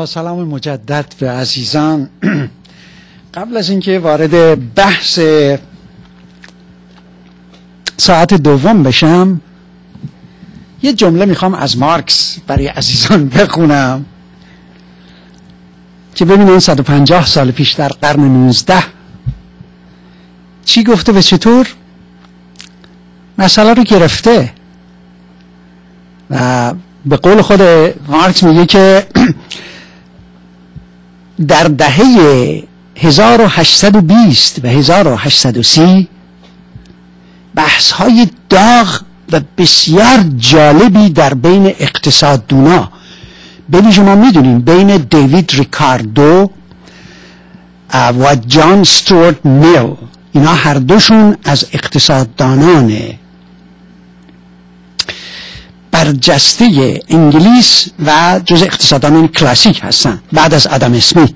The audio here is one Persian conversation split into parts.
با سلام مجدد به عزیزان. قبل از اینکه وارد بحث ساعت دوم بشم یه جمله میخوام از مارکس برای عزیزان بخونم که ببینن 150 سال پیش در قرن 19 چی گفته و چطور مسئله رو گرفته. و به قول خود مارکس میگه که در دهه 1820 و 1830 بحث های داغ و بسیار جالبی در بین اقتصاددونا، ببین شما میدونین بین دیوید ریکاردو و جان استوارت میل، اینا هر دوشون از اقتصاددانان برجسته انگلیس و جز اقتصاددانان کلاسیک هستن بعد از آدم اسمیت.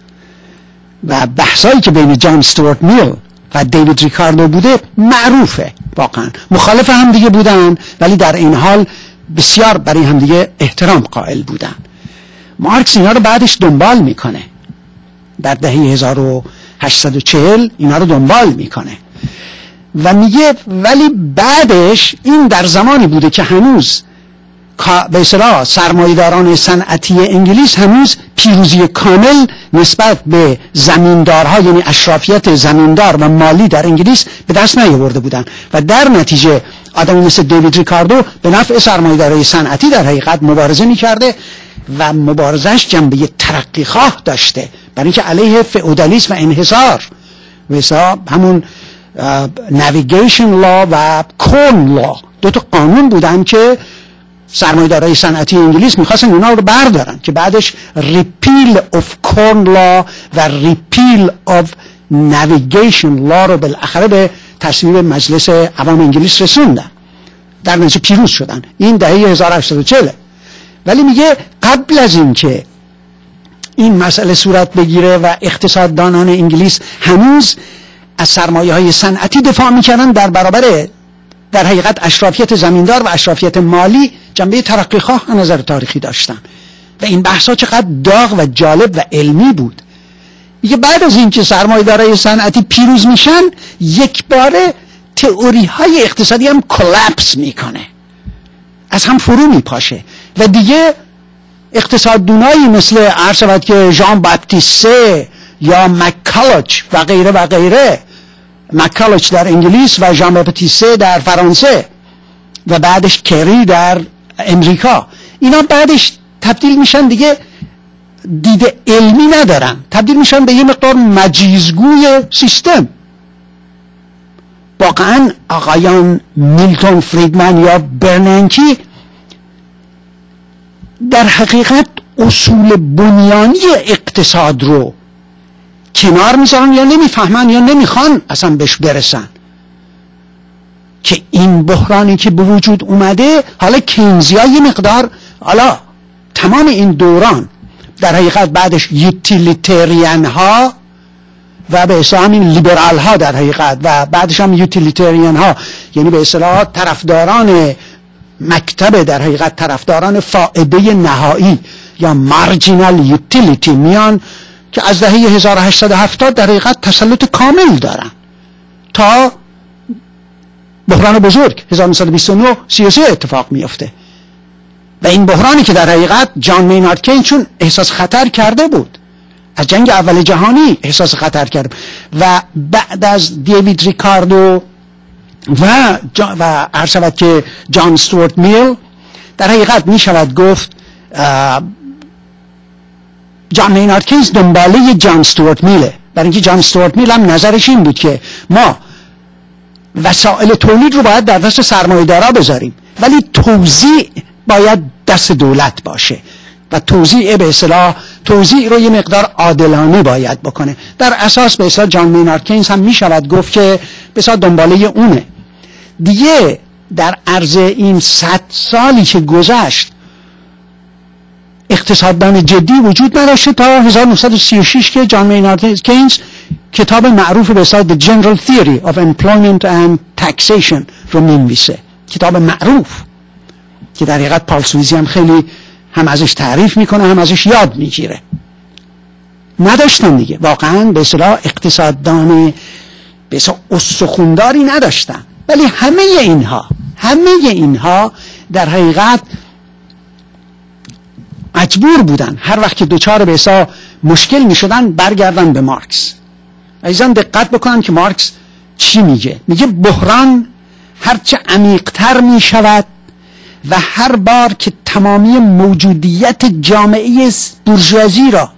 و بحثایی که بین جان استوارت میل و دیوید ریکاردو بوده معروفه، واقعا مخالف هم دیگه بودن ولی در این حال بسیار برای هم دیگه احترام قائل بودن. مارکس اینا رو بعدش دنبال میکنه، در دهه 1840 اینا رو دنبال میکنه و میگه ولی بعدش این در زمانی بوده که هنوز به اصطلاح سرمایه‌داران صنعتی انگلیس هنوز پیروزی کامل نسبت به زمیندارها، یعنی اشرافیت زمیندار و مالی در انگلیس به دست نیاورده بودند و در نتیجه آدمی مثل دیوید ریکاردو به نفع سرمایه‌دارای صنعتی در حقیقت مبارزه می‌کرده و مبارزش جنبه ترقیخواه داشته، برای اینکه علیه فئودالیسم و انحصار مثلا همون نویگیشن لا و کورن لا، دو تا قانون بودن که سرمایه‌دارای صنعتی انگلیس می‌خواستن اونا رو بردارن که بعدش ریپیل اف کورن لا و ریپیل اف نویگیشن لا رو بالاخره به تصویب مجلس عوام انگلیس رسوندن، در نتیجه پیروز شدن. این دهه 1840. ولی میگه قبل از اینکه این مسئله صورت بگیره و اقتصاددانان انگلیس هنوز از سرمایه‌های صنعتی دفاع می‌کردن در برابر در حقیقت اشرافیت زمیندار و اشرافیت مالی، جنبه ترقیخواه از نظر تاریخی داشتن و این بحث‌ها چقدر داغ و جالب و علمی بود. میگه بعد از اینکه سرمایه‌دارای صنعتی پیروز میشن یک باره تئوری‌های اقتصادی هم کلاپس میکنه، از هم فرو میپاشه و دیگه اقتصاددونایی مثل عرض شود که ژان باپتیسته یا مک‌کالوچ و غیره و غیره، مک‌کالوچ در انگلیس و ژان باپتیسته در فرانسه و بعدش کری در امریکا، اینا بعدش تبدیل میشن دیگه دید علمی ندارن، تبدیل میشن به یه مقدار مجیزگوی سیستم. واقعا آقایان میلتون فریدمن یا برنانکی در حقیقت اصول بنیانی اقتصاد رو کنار میذارن یا نمیفهمن یا نمیخوان اصلا بهش برسن که این بحرانی که به وجود اومده، حالا کینزیا یه مقدار، حالا تمام این دوران در حقیقت بعدش یوتیلیتریان ها و به اصطلاح همین لیبرال ها در حقیقت و بعدش هم یوتیلیتریان ها، یعنی به اصطلاح طرفداران مکتب در حقیقت طرفداران فائده نهایی یا مارجینال یوتیلیتی میان که از دهه 1870 در حقیقت تسلط کامل دارن تا بحران بزرگ 1929 33 اتفاق میفته و این بحرانی که در حقیقت جان مینارد کینز چون احساس خطر کرده بود، از جنگ اول جهانی احساس خطر کرد و بعد از دیوید ریکاردو و عرض شود که جان استوارت میل در حقیقت می شود گفت جان مینارد کینز دنباله جان استوارت میله، برای اینکه جان استوارت میل هم نظرش این بود که ما وسایل تولید رو باید در دست سرمایه‌دارا بذاریم ولی توزیع باید دست دولت باشه و توزیع به اصطلاح توزیع رو یه مقدار عادلانه باید بکنه. در اساس به اصطلاح جان مینارد کینز هم می شود گفت که به اصطلاح دنباله اونه. دیگه در عرض این 100 سالی که گذشت اقتصاددان جدی وجود نداشته تا 1936 که جان مینارد کینز کتاب معروف به اصطلاح The General Theory of Employment and Taxation رو می‌نویسه، کتاب معروف که در حقیقت پال سویزی هم خیلی هم ازش تعریف میکنه هم ازش یاد میگیره. نداشتن دیگه، واقعا به اصطلاح اقتصاددان به اصطلاح استخونداری نداشتن. ولی همه اینها در حقیقت مجبور بودن هر وقت که دوچار به اصطلاح مشکل میشدن برگردن به مارکس. عزیزان دقت بکنن که مارکس چی میگه. میگه بحران هرچه عمیق‌تر میشود و هر بار که تمامی موجودیت جامعه بورژوازی را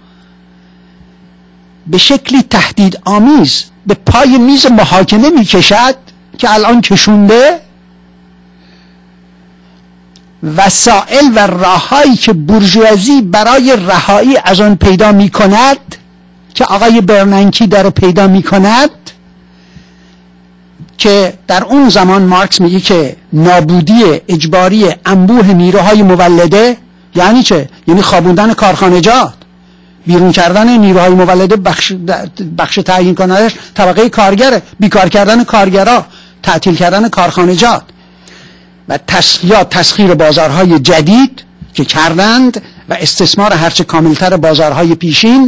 به شکلی تهدیدآمیز به پای میز محاکمه میکشد که الان کشونده، وسائل و راههایی که بورژوازی برای رهایی از آن پیدا میکند که آقای برنانکی داره پیدا میکند، که در اون زمان مارکس میگه که نابودی اجباری انبوه نیروهای مولده یعنی چه؟ یعنی خوابوندن کارخانجات، بیرون کردن نیروهای مولده، بخش تعیین کنندش طبقه کارگره، بیکار کردن کارگرها، تعطیل کردن کارخانجات و تسخیر بازارهای جدید که کردند و استثمار هرچه کاملتر بازارهای پیشین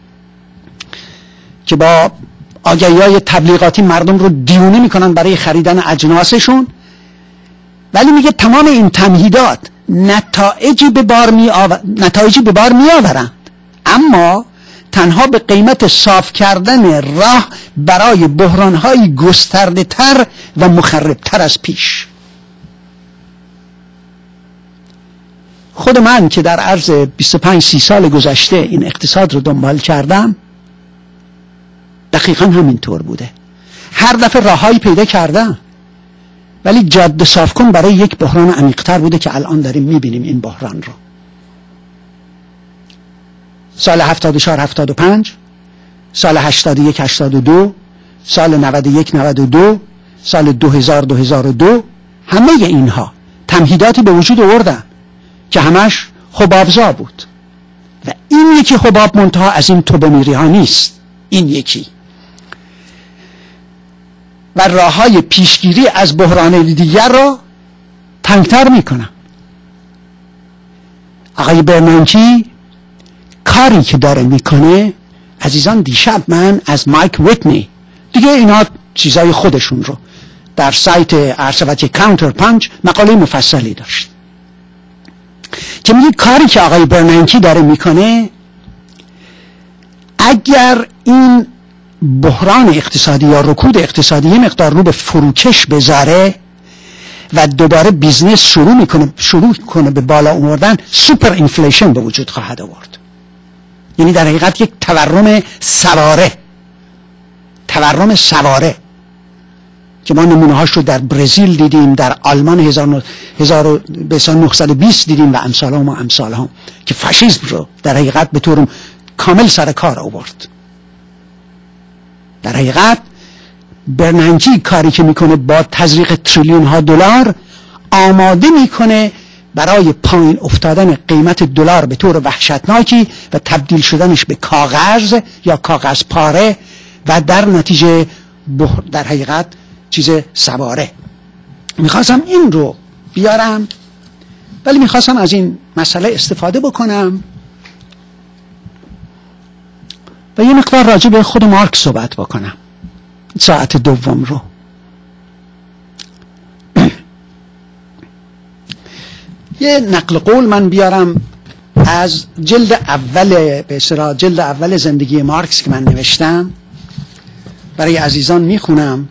که با آگهی‌های تبلیغاتی مردم رو دیوانه میکنن برای خریدن اجناسشون. ولی میگه تمام این تمهیدات نتایجی به بار می آورند، اما تنها به قیمت صاف کردن راه برای بحران‌های گسترده تر و مخربتر از پیش. خود من که در عرض 25-30 سال گذشته این اقتصاد رو دنبال کردم دقیقا همینطور بوده. هر دفعه راههایی پیدا کردم ولی جاده صاف کن برای یک بحران عمیق‌تر بوده که الان داریم میبینیم این بحران رو. سال 74-75، سال 81-82، سال 91-92، سال 2000-2002، همه اینها تمهیداتی به وجود آوردن که همش حبابزا بود و این یکی حباب منتها از این توبه‌میری ها نیست. این یکی و راههای پیشگیری از بحران دیگر را تنگتر میکنن. آقای برنانکی کاری که داره میکنه، عزیزان دیشب من از مایک ویتنی، دیگه اینا چیزای خودشون رو در سایت ارسوتی کانتر پانچ مقاله مفصلی داشت که میگه کاری که آقای برنانکی داره میکنه، اگر این بحران اقتصادی یا رکود اقتصادی یه مقدار رو به فروکش بذاره و دوباره بیزنس شروع کنه به بالا آوردن، سوپر اینفلیشن به وجود خواهد آورد. یعنی در حقیقت یک تورم سواره که ما نمونه هاش رو در برزیل دیدیم، در آلمان 1920 دیدیم و امثال هم که فاشیسم رو در حقیقت به طور کامل سر کار آورد. در حقیقت برنانکی کاری که میکنه با تزریق تریلیون ها دلار آماده میکنه برای پایین افتادن قیمت دلار به طور وحشتناکی و تبدیل شدنش به کاغذ یا کاغذ پاره و در نتیجه در حقیقت چیز سواره. میخواستم این رو بیارم ولی میخواستم از این مسئله استفاده بکنم و یه مقدار راجع به خود مارکس صحبت بکنم ساعت دوم رو. یه نقل قول من بیارم از جلد اول زندگی مارکس که من نوشتم، برای عزیزان میخونم.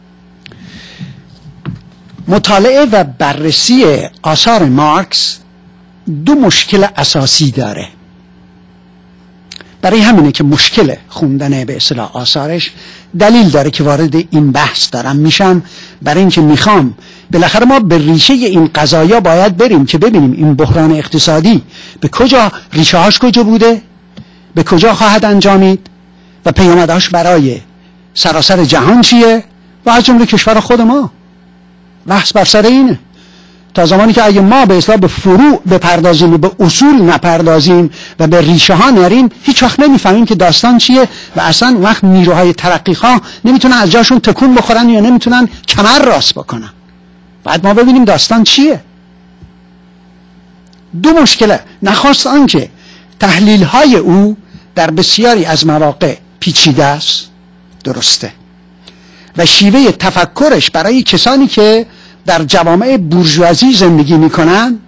مطالعه و بررسی آثار مارکس دو مشکل اساسی داره. برای همینه که مشکل خوندن به اصطلاح آثارش دلیل داره که وارد این بحث دارم میشم، برای اینکه میخوام بالاخره ما به ریشه این قضایا باید بریم که ببینیم این بحران اقتصادی به کجا، ریشه هاش کجا بوده، به کجا خواهد انجامید و پیامدهاش برای سراسر جهان چیه و از جمله کشور خود ما. بحث بر سر اینه. تا زمانی که اگه ما به اصطلاح به فروع بپردازیم و به اصول نپردازیم و به ریشه ها نریم، هیچ وقت نمیفهمیم که داستان چیه و اصلا وقت نیروهای ترقی ها نمیتونن از جاشون تکون بخورن یا نمیتونن کمر راست بکنن. بعد ما ببینیم داستان چیه. دو مشکله. نخست آنکه تحلیل های او در بسیاری از مواقع پیچیده است، درسته، و شیوه تفکرش برای کسانی که در جوامع بورژوازی زندگی میکنند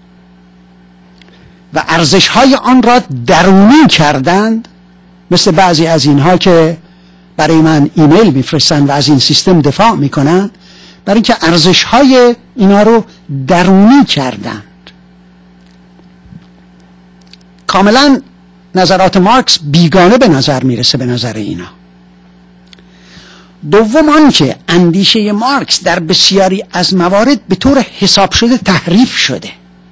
و ارزش های آن را درونی کردند، مثل بعضی از اینها که برای من ایمیل میفرستند و از این سیستم دفاع میکنند، برای اینکه ارزش های اینا رو درونی کردند. کاملا نظرات مارکس بیگانه به نظر میرسه به نظر اینا. دوم آنکه اندیشه مارکس در بسیاری از موارد به طور حساب شده تحریف شده.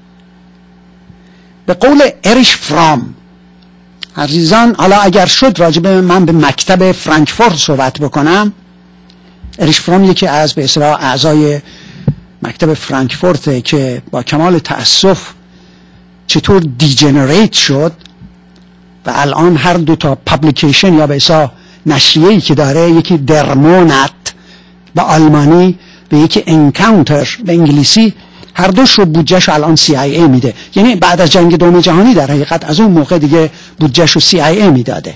به قول اریش فرام، عزیزان حالا اگر شد راجب من به مکتب فرانکفورت صحبت بکنم، اریش فرام یکی از به اصطلاح اعضای مکتب فرانکفورت که با کمال تأسف چطور دیجنریت شد و الان هر دو تا پابلیکیشن یا به اصطلاح نشریه‌ای که داره، یکی درمونت به آلمانی و یکی انکاونتر به انگلیسی، هر دوش رو بودجهش الان CIA میده. یعنی بعد از جنگ دوم جهانی در حقیقت از اون موقع دیگه بودجهش رو CIA میداده.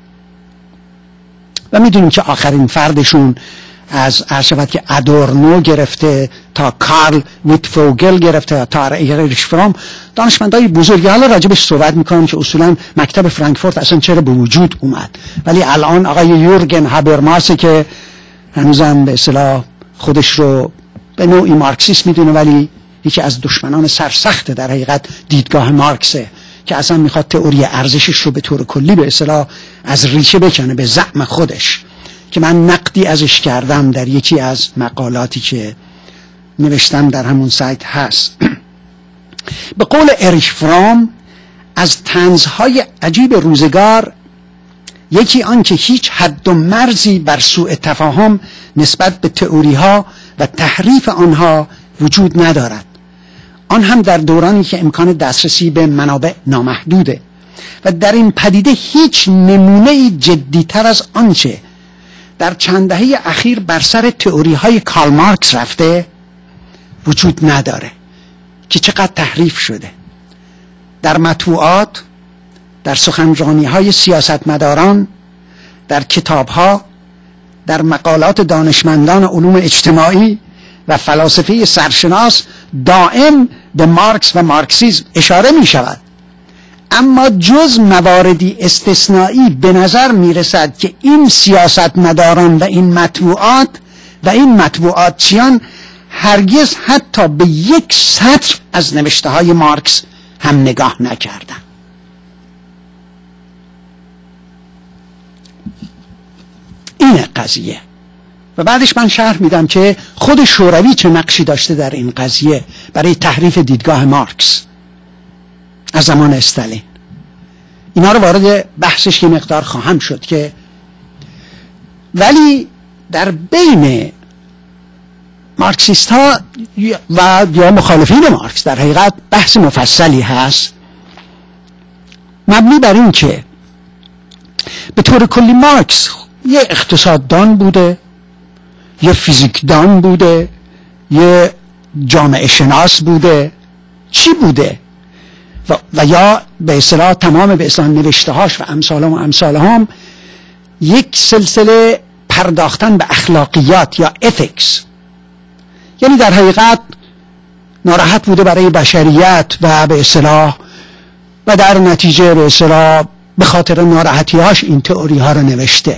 و میدونیم که آخرین فردشون از عرشبت که ادورنو گرفته تا کارل ویتفوگل گرفته تا اریش فرام، دانشمندای بزرگی. حالا راجبش صحبت میکنم که اصولا مکتب فرانکفورت اصلا چرا به وجود اومد، ولی الان آقای یورگن هابرماس که هنوزم به اصطلاح خودش رو به نوعی مارکسیست میدونه، ولی یکی از دشمنان سرسخت در حقیقت دیدگاه مارکسه که اصلا میخواد تئوری ارزشش رو به طور کلی به اصطلاح از ریشه بکنه به زعم خودش، که من نقدی ازش کردم در یکی از مقالاتی که نوشتم در همون سایت هست. به قول اریش فرام، از طنزهای عجیب روزگار یکی آن که هیچ حد و مرزی بر سوء تفاهم نسبت به تئوری ها و تحریف آنها وجود ندارد، آن هم در دورانی که امکان دسترسی به منابع نامحدوده و در این پدیده هیچ نمونه جدیتر از آنچه در چند دهه اخیر بر سر تئوری های کارل مارکس رفته وجود نداره که چقدر تحریف شده در مطبوعات، در سخنرانی های سیاستمداران، در کتاب ها، در مقالات دانشمندان علوم اجتماعی و فلاسفه سرشناس دائم به مارکس و مارکسیسم اشاره می شود. اما جز مواردی استثنایی به نظر می رسد که این سیاستمداران و این مطبوعات و این مطبوعاتچیان هرگز حتی به یک سطر از نوشته های مارکس هم نگاه نکردند. این قضیه. و بعدش من شرح میدم که خود شوروی چه نقشی داشته در این قضیه برای تحریف دیدگاه مارکس از زمان استالین. اینا رو وارد بحثش یه مقدار خواهم شد که ولی در بین مارکسیست ها و یا مخالفین مارکس در حقیقت بحث مفصلی هست مبنی بر این که به طور کلی مارکس یه اقتصاددان بوده، یه فیزیکدان بوده، یه جامعه شناس بوده، چی بوده و یا به اصطلاح تمام به اصطلاح نوشتهاش و امثالهم یک سلسله پرداختن به اخلاقیات یا ethics، یعنی در حقیقت ناراحت بوده برای بشریت و به اصطلاح و در نتیجه به اصطلاح به خاطر ناراحتی‌هاش این تئوری ها رو نوشته.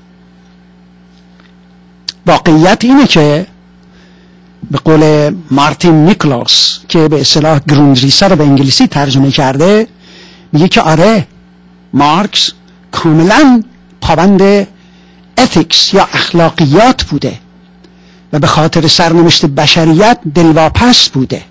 واقعیت اینه که به قول مارتین نیکلاس که به اصطلاح گروندریسر رو به انگلیسی ترجمه کرده، میگه که آره مارکس کاملا پابند ethics یا اخلاقیات بوده و به خاطر سرنوشت بشریت دلواپس بوده،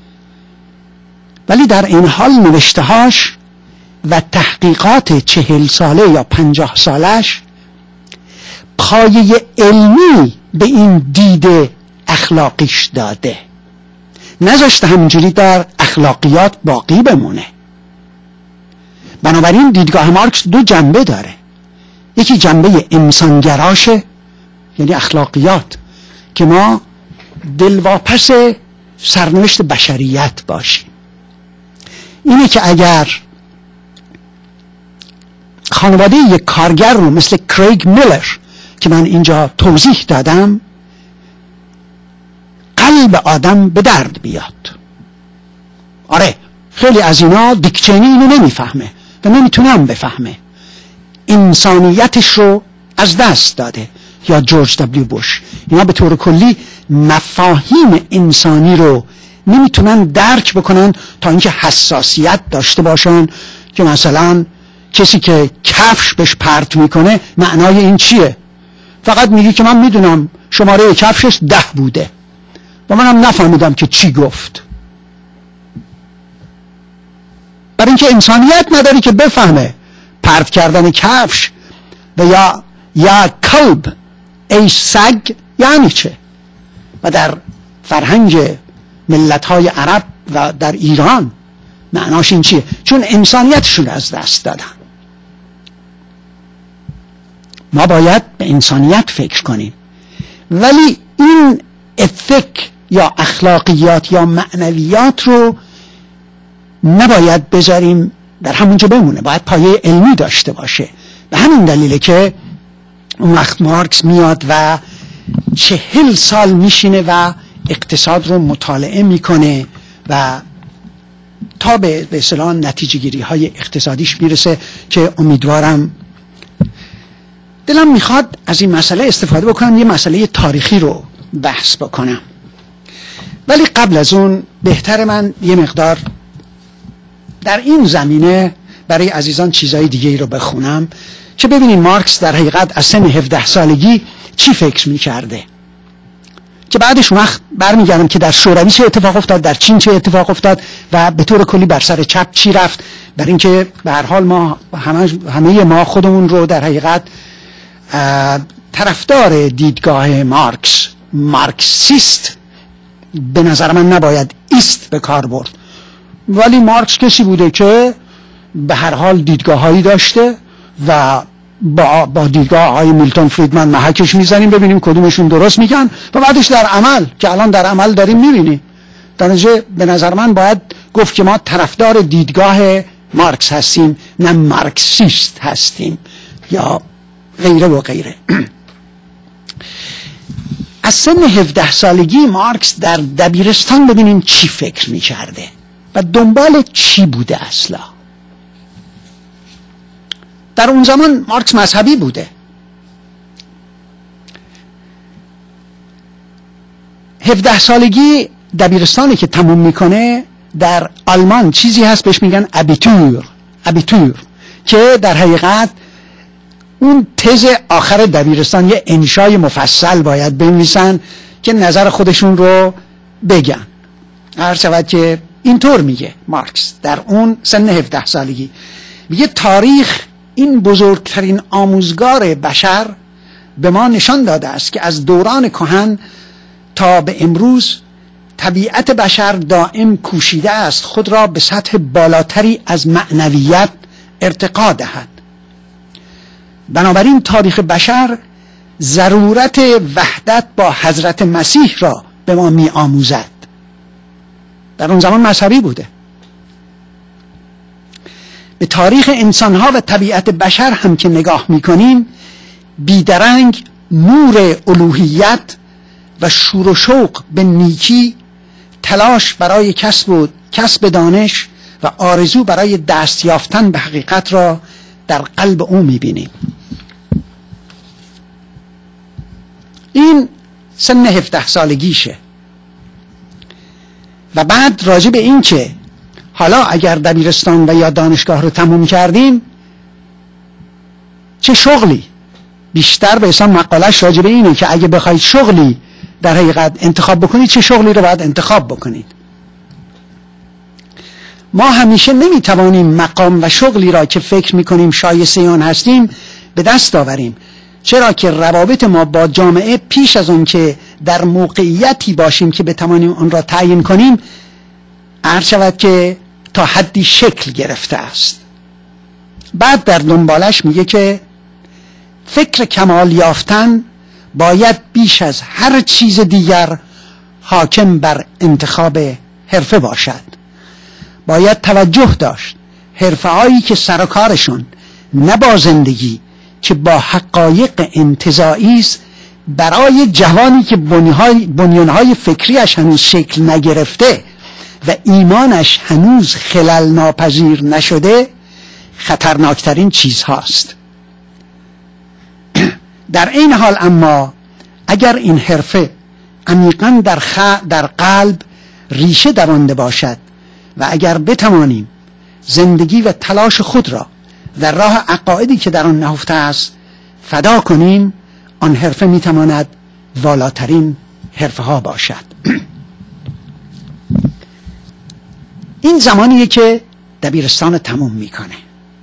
ولی در این حال نوشتهاش و تحقیقات 40 ساله یا 50 سالش پایه علمی به این دید اخلاقیش داده، نذاشته همینجوری در اخلاقیات باقی بمونه. بنابراین دیدگاه مارکس دو جنبه داره، یکی جنبه انسانگراشه، یعنی اخلاقیات که ما دلواپس سرنوشت بشریت باشیم، اینه که اگر خانواده یک کارگر رو مثل کریگ میلر که من اینجا توضیح دادم، قلب آدم به درد بیاد. آره، خیلی از اینا دیک چینی اینو نمیفهمه و نمیتونم بفهمه. انسانیتش رو از دست داده، یا جورج دبلیو بوش. اینا به طور کلی مفاهیم انسانی رو نمیتونن درک بکنن تا اینکه حساسیت داشته باشن که مثلا کسی که کفش بهش پرت میکنه معنای این چیه. فقط میگی که من میدونم شماره کفشش 10 بوده و منم نفهمیدم که چی گفت. برای اینکه انسانیت نداری که بفهمه پرت کردن کفش و یا کلب ای سگ یعنی چه. و در فرهنگ ملت‌های عرب و در ایران معناش این چیه؟ چون انسانیتشون از دست دادن. ما باید به انسانیت فکر کنیم، ولی این اتیک یا اخلاقیات یا معنویات رو نباید بذاریم در همونجا بمونه، باید پایه علمی داشته باشه. به همین دلیله که اون وقت مارکس میاد و 40 سال میشینه و اقتصاد رو مطالعه میکنه و تا به اصطلاح نتیجه گیری های اقتصادیش میرسه که امیدوارم دلم میخواد از این مسئله استفاده بکنم، یه مسئله تاریخی رو بحث بکنم. ولی قبل از اون بهتر من یه مقدار در این زمینه برای عزیزان چیزای دیگه ای رو بخونم که ببینید مارکس در حقیقت از سن 17 سالگی چی فکر میکرده، که بعدش وقت برمیگردم که در شوروی چه اتفاق افتاد، در چین چه اتفاق افتاد و به طور کلی بر سر چپ چی رفت. برای اینکه به هر حال ما همه ما خودمون رو در حقیقت طرفدار دیدگاه مارکسیست به نظر من نباید ایست به کار برد، ولی مارکس کسی بوده که به هر حال دیدگاه‌هایی داشته و با دیدگاه آقای میلتون فریدمن محکش میزنیم ببینیم کدومشون درست میگن و بعدش در عمل که الان در عمل داریم میبینیم. در نتیجه به نظر من باید گفت که ما طرفدار دیدگاه مارکس هستیم، نه مارکسیست هستیم یا غیره و غیره. از سن 17 سالگی مارکس در دبیرستان ببینیم چی فکر میکرده و دنبال چی بوده اصلا. در اون زمان مارکس مذهبی بوده. 17 سالگی دبیرستانی که تموم میکنه در آلمان چیزی هست بهش میگن ابیتور که در حقیقت اون تز آخر دبیرستان یه انشای مفصل باید بنویسن که نظر خودشون رو بگن. هر شود که اینطور میگه مارکس در اون سن 17 سالگی، میگه تاریخ این بزرگترین آموزگار بشر به ما نشان داده است که از دوران کهن تا به امروز طبیعت بشر دائم کوشیده است خود را به سطح بالاتری از معنویت ارتقا دهد. بنابراین تاریخ بشر ضرورت وحدت با حضرت مسیح را به ما می آموزد. در اون زمان مذهبی بوده. به تاریخ انسانها و طبیعت بشر هم که نگاه میکنیم بیدرنگ نور الوهیت و شور و شوق به نیکی، تلاش برای کسب دانش و آرزو برای دست یافتن به حقیقت را در قلب او میبینیم. این سن 17 سالگیشه و بعد راجع به این که حالا اگر دبیرستان و یا دانشگاه رو تموم کردیم چه شغلی، بیشتر به حساب مقالش راجع به اینه که اگه بخواید شغلی در حقیقت انتخاب بکنید چه شغلی رو باید انتخاب بکنید. ما همیشه نمیتوانیم مقام و شغلی را که فکر میکنیم شایسته آن هستیم به دست آوریم، چرا که روابط ما با جامعه پیش از اون که در موقعیتی باشیم که بتوانیم آن را تعیین کنیم عرض شود که تا حدی شکل گرفته است. بعد در دنبالش میگه که فکر کمال یافتن باید بیش از هر چیز دیگر حاکم بر انتخاب حرفه باشد. باید توجه داشت حرفه‌هایی که سر و کارشون نه با زندگی که با حقایق انتزاعی است، برای جوانی که بنیانهای فکریش هنوز شکل نگرفته و ایمانش هنوز خلل ناپذیر نشده خطرناکترین چیز هاست. در این حال اما اگر این حرفه عمیقاً در قلب ریشه درآورده باشد و اگر بتوانیم زندگی و تلاش خود را در راه عقایدی که در آن نهفته است فدا کنیم، آن حرفه میتواند والاترین حرفه ها باشد. این زمانیه که دبیرستان تموم میکنه.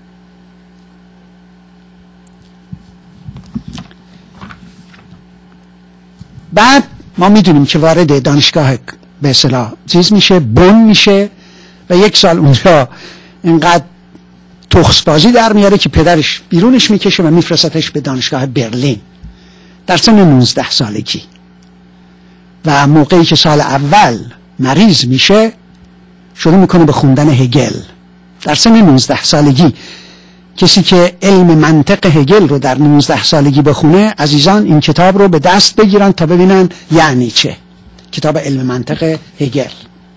بعد ما میدونیم که وارد دانشگاه به اصطلاح چیز میشه، بن میشه و 1 سال اونجا اینقدر تخصبازی در میاره که پدرش بیرونش میکشه و میفرستش به دانشگاه برلین در سن 19 سالگی. و موقعی که سال اول مریض میشه شروع میکنه به خوندن هگل در سن 19 سالگی. کسی که علم منطق هگل رو در 19 سالگی بخونه، عزیزان این کتاب رو به دست بگیرن تا ببینن یعنی چه. کتاب علم منطق هگل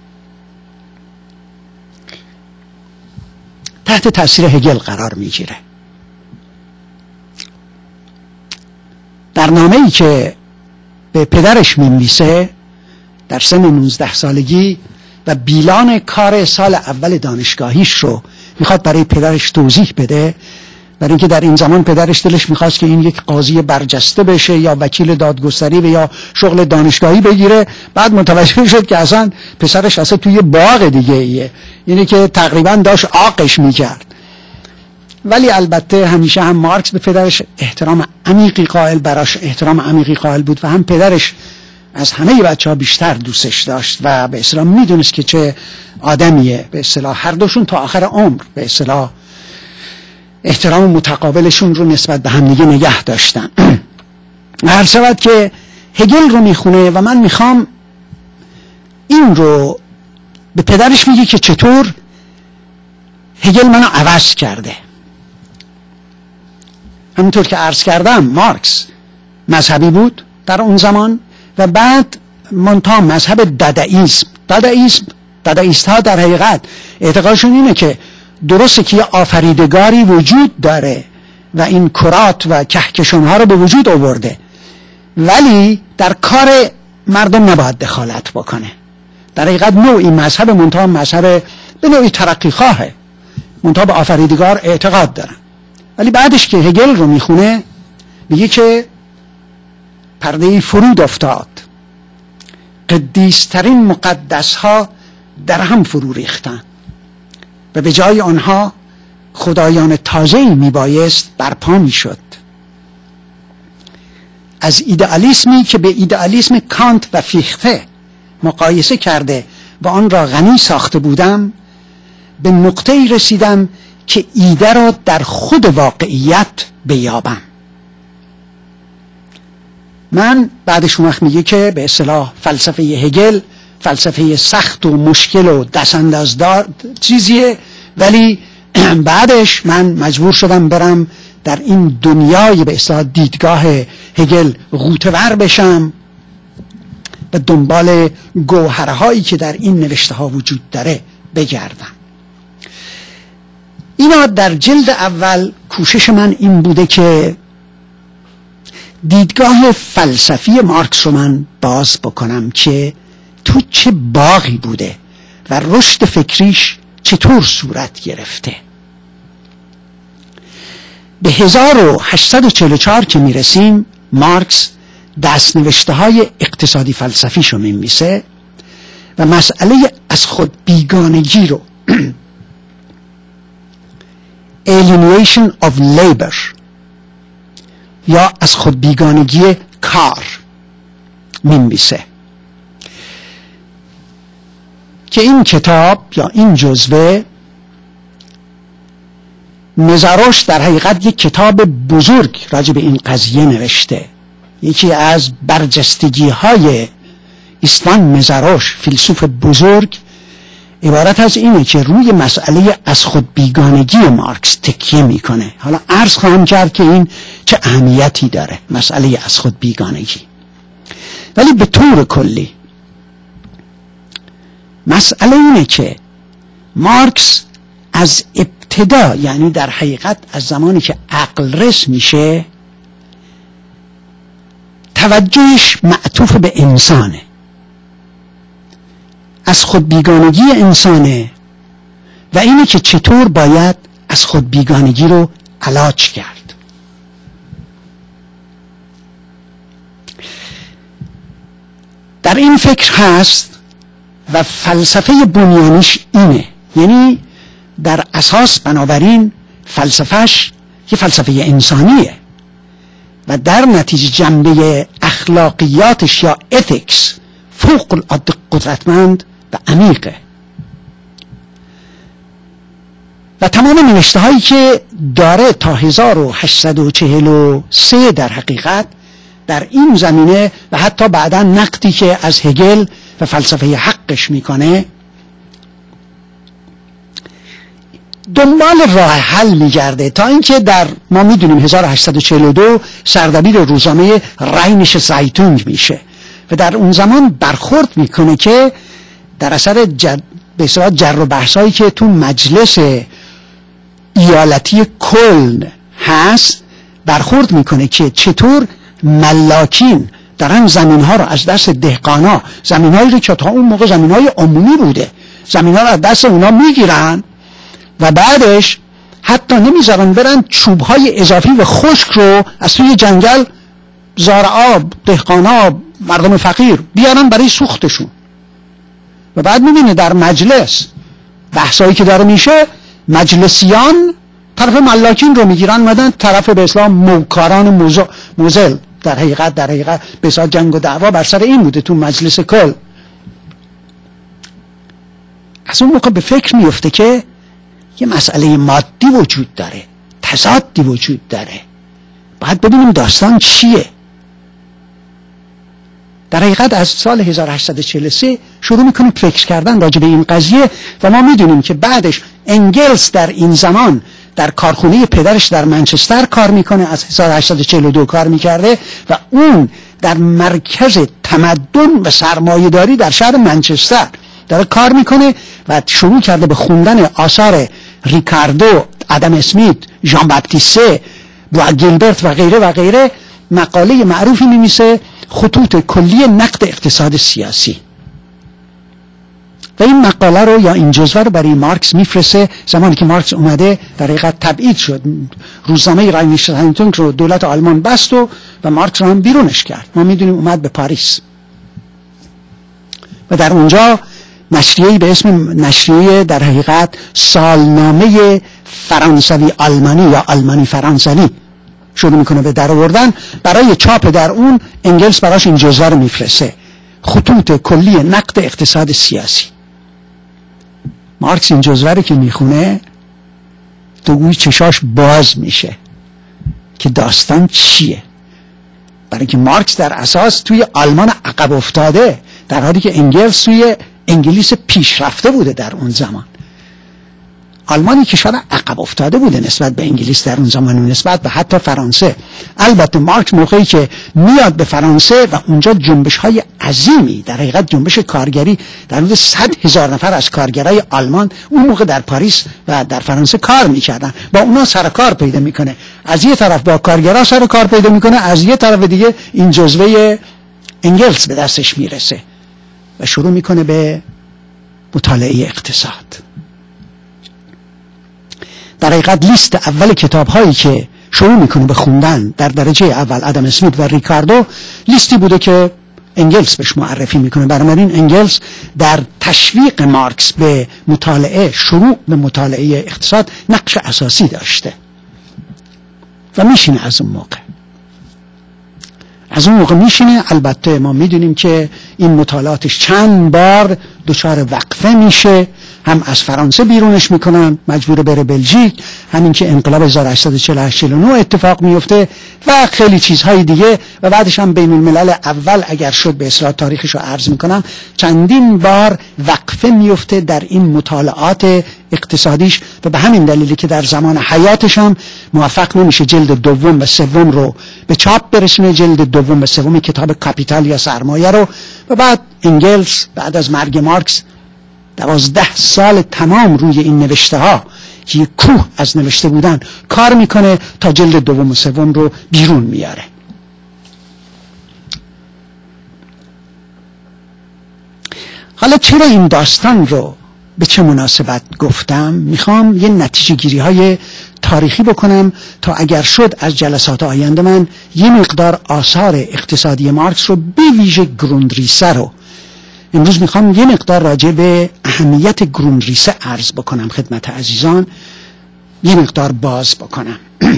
تحت تاثیر هگل قرار میگیره. در نامه‌ای که به پدرش می‌نویسه در سن 19 سالگی و بیلان کار سال اول دانشگاهیش رو میخواد برای پدرش توضیح بده، برای اینکه در این زمان پدرش دلش میخواست که این یک قاضی برجسته بشه یا وکیل دادگستری و یا شغل دانشگاهی بگیره. بعد متوجه شد که اصلا پسرش اصلا توی باغ دیگه ایه، اینی که تقریبا داشت عاقش میکرد. ولی البته همیشه هم مارکس به پدرش احترام عمیقی قائل، براش احترام عمیقی قائل بود و هم پدرش از همه بچه‌ها بیشتر دوستش داشت و به اصطلاح میدونست که چه آدمیه. به اصطلاح هر دوشون تا آخر عمر به اصطلاح احترام متقابلشون رو نسبت به همدیگه نگه داشتن. هر شود که هگل رو میخونه و من میخوام این رو به پدرش میگه که چطور هگل منو عوض کرده. همونطور که عرض کردم مارکس مذهبی بود در اون زمان و بعد منتها مذهب دادائیست ها در حقیقت اعتقادشون اینه که درسته که یه آفریدگاری وجود داره و این کرات و کهکشان ها رو به وجود آورده، ولی در کار مردم نباید دخالت بکنه. در حقیقت نوعی مذهب منتها مذهب به نوعی ترقی خواهه، منتها به آفریدگار اعتقاد دارن. ولی بعدش که هگل رو میخونه میگه که پرده فرود افتاد، قدیسترین مقدس ها در هم فرو ریختن و به جای آنها خدایان تازه‌ای میبایست برپا میشد. از ایدئالیسمی که به ایدئالیسم کانت و فیخته مقایسه کرده و آن را غنی ساخته بودم، به نقطه‌ای رسیدم که ایده را در خود واقعیت بیابم. من بعدش اون وقت میگه که به اصطلاح فلسفه هگل فلسفه سخت و مشکل و دستاندازدار چیزیه، ولی بعدش من مجبور شدم برم در این دنیای به اصطلاح دیدگاه هگل غوطه‌ور بشم و دنبال گوهرهایی که در این نوشته ها وجود داره بگردم. اینا در جلد اول کوشش من این بوده که دیدگاه فلسفی مارکس رو من باز بکنم که تو چه باغی بوده و رشد فکریش چطور صورت گرفته. به 1844 که میرسیم مارکس دستنوشته های اقتصادی فلسفیش رو میمیسه و مسئله از خود بیگانگی رو alienation of labor یا از خود بیگانگی کار میمیسه که این کتاب یا این جزوه مزاروش در حقیقت یک کتاب بزرگ راجع به این قضیه نوشته. یکی از برجستگی های استوان مزاروش فیلسوف بزرگ عبارت از اینه که روی مسئله از خود بیگانگی مارکس تکیه میکنه. حالا عرض خواهم کرد که این چه اهمیتی داره، مسئله از خود بیگانگی. ولی به طور کلی مسئله اینه که مارکس از ابتدا، یعنی در حقیقت از زمانی که عقل رس میشه، توجهش معطوف به انسانه، از خود بیگانگی انسانه و اینه که چطور باید از خود بیگانگی رو علاج کرد. در این فکر هست و فلسفه بنیانیش اینه، یعنی در اساس بنابراین فلسفهش یه فلسفه انسانیه و در نتیجه جنبه اخلاقیاتش یا ethics فوق العاده قدرتمند و عمیقه و تمام نوشته هایی که داره تا 1843 در حقیقت در این زمینه و حتی بعدا نقدی که از هگل و فلسفه حقش میکنه دنبال راه حل میگرده، تا اینکه در ما میدونیم 1842 سردبیر روزنامه راینش زایتونگ میشه و در اون زمان برخورد میکنه که در اثر به اصطلاح جر و بحثایی که تو مجلس ایالتی کلن هست، برخورد میکنه که چطور ملاکین دارن زمینها رو از دست دهقانا، زمینهایی رو که تا اون موقع زمینهای عمومی بوده، زمینها رو از دست اونا میگیرن و بعدش حتی نمیذارن برن چوبهای اضافی و خشک رو از توی جنگل زارعا، دهقانا، مردم فقیر بیارن برای سوختشون. و بعد میبینه در مجلس بحثایی که داره میشه، مجلسیان طرف ملاکین رو میگیرن، مدن طرف به اسلام موکاران موزل. در حقیقت به اصلا جنگ و دعوا بر سر این بوده تو مجلس کل. از اون موقع به فکر میفته که یه مسئله مادی وجود داره، تضادی وجود داره، باید ببینیم داستان چیه. در حقیقت از سال 1843 شروع میکنیم فکر کردن راجع به این قضیه و ما میدونیم که بعدش انگلس در این زمان در کارخونه پدرش در منچستر کار میکنه، از 1842 کار میکرده و اون در مرکز تمدن و سرمایه‌داری در شهر منچستر داره کار میکنه و شروع کرده به خوندن آثار ریکاردو، آدم اسمیت، ژان باپتیسته، بوا گیلبرت و غیره و غیره. مقاله معروفی می‌نویسه، خطوط کلی نقد اقتصاد سیاسی، و این مقاله رو یا این جزوه رو برای مارکس میفرسته. زمانی که مارکس اومده در حقیقت تبعید شد، روزنامه راینش زایتونگ رو دولت آلمان بست و مارکس رو هم بیرونش کرد. ما میدونیم اومد به پاریس و در اونجا نشریه‌ای به اسم نشریه در حقیقت سالنامه فرانسوی آلمانی یا آلمانی فرانسوی شروع میکنه به در آوردن. برای چاپ در اون انگلس براش این جزوه رو میفرسته، خطوط کلی نقد اقتصاد سیاسی. مارکس این جزوه رو که میخونه تو گویی چشاش باز میشه که داستان چیه، برای که مارکس در اساس توی آلمان عقب افتاده، در حالی که انگلس توی انگلیس پیشرفته بوده. در اون زمان آلمانی که شاید عقب افتاده بوده نسبت به انگلیس در اون زمان و نسبت به حتی فرانسه. البته مارکس موقعی که میاد به فرانسه و اونجا جنبش های عظیمی، در حقیقت جنبش کارگری، در حدود 100,000 نفر از کارگرای آلمان اون موقع در پاریس و در فرانسه کار میکردن، با اونا سر کار پیدا میکنه. از یه طرف با کارگرا سر کار پیدا میکنه، از یه طرف دیگه این جزوه انگلس به دستش میرسه و شروع میکنه به مطالعه اقتصاد. در حقیقت لیست اول کتاب هایی که شروع میکنه به خوندن در درجه اول، آدم اسمیت و ریکاردو، لیستی بوده که انگلس بهش معرفی میکنه. بنابراین انگلس در تشویق مارکس به مطالعه، شروع به مطالعه اقتصاد نقش اساسی داشته و میشینه از اون موقع میشینه. البته ما میدونیم که این مطالعاتش چند بار دچار وقفه میشه هم از فرانسه بیرونش میکنن، مجبور بره بلژیک، همین که انقلاب 1848 اتفاق میفته و خیلی چیزهای دیگه، و بعدش هم بین الملل اول اگر شد به اصطلاح تاریخش رو عرض میکنم، چندین بار وقفه میفته در این مطالعات اقتصادیش و به همین دلیلی که در زمان حیاتش هم موفق نمیشه جلد دوم و سوم رو به چاپ برسونه، جلد دوم و سوم کتاب کاپیتال یا سرمایه رو، و بعد انگلس بعد از مرگ مارکس 12 سال تمام روی این نوشته ها که یک کوه از نوشته بودن کار میکنه تا جلد دوم و سوم رو بیرون میاره. حالا چرا این داستان رو به چه مناسبت گفتم؟ میخوام یه نتیجه گیری های تاریخی بکنم تا اگر شد از جلسات آینده من یه مقدار آثار اقتصادی مارکس رو به ویژه گروندریسه رو امروز میخوام یه مقدار راجع به اهمیت گروندریسه عرض بکنم خدمت عزیزان، یه مقدار باز بکنم.